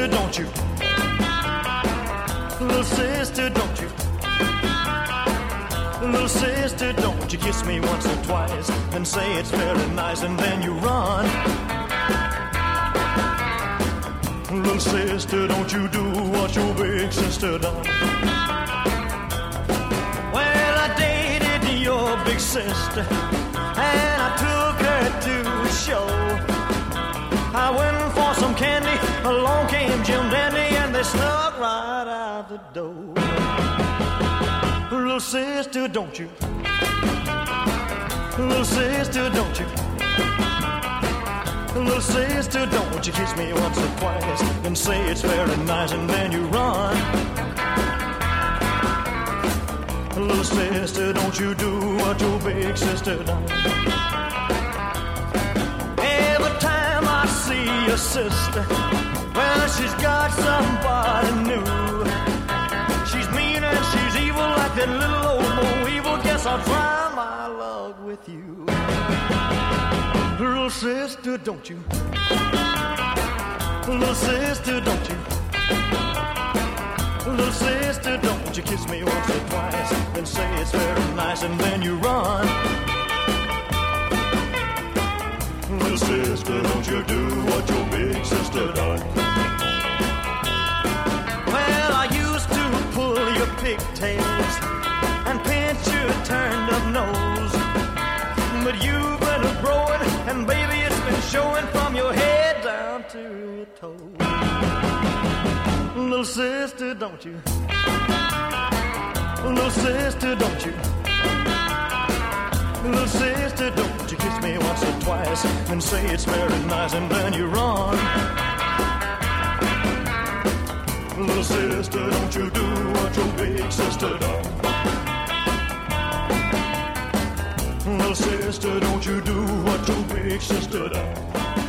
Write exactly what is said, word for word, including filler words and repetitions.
sister, don't you? Little sister, don't you? Little sister, don't you kiss me once or twice and say it's very nice and then you run. Little sister, don't you do what your big sister done. Well, I dated your big sister and I took her to a show. I went for some candy, along came Jim Dandy and they snuck right out the door. Little sister, don't you? Little sister, don't you? Little sister, don't you kiss me once or twice and say it's very nice and then you run. Little sister, don't you do what your big sister done. Every time I see your sister, well, she's got somebody new. She's mean and she's evil like that little old Bo Evil. Guess I'll try my luck with you. Little sister, don't you? Little sister, don't you? Little sister, don't you kiss me once or twice and say it's very nice and then you run. Little sister, don't you do what your big sister done. Well, I used to pull your pigtails and pinch your turned up nose, but you've been growing and baby it's been showing from your head down to your toes. Little sister, don't you? Little sister, don't you? Little sister, don't you kiss me once or twice and say it's very nice and then you run. Little sister, don't you do what your big sister done. Little sister, don't you do what your big sister done.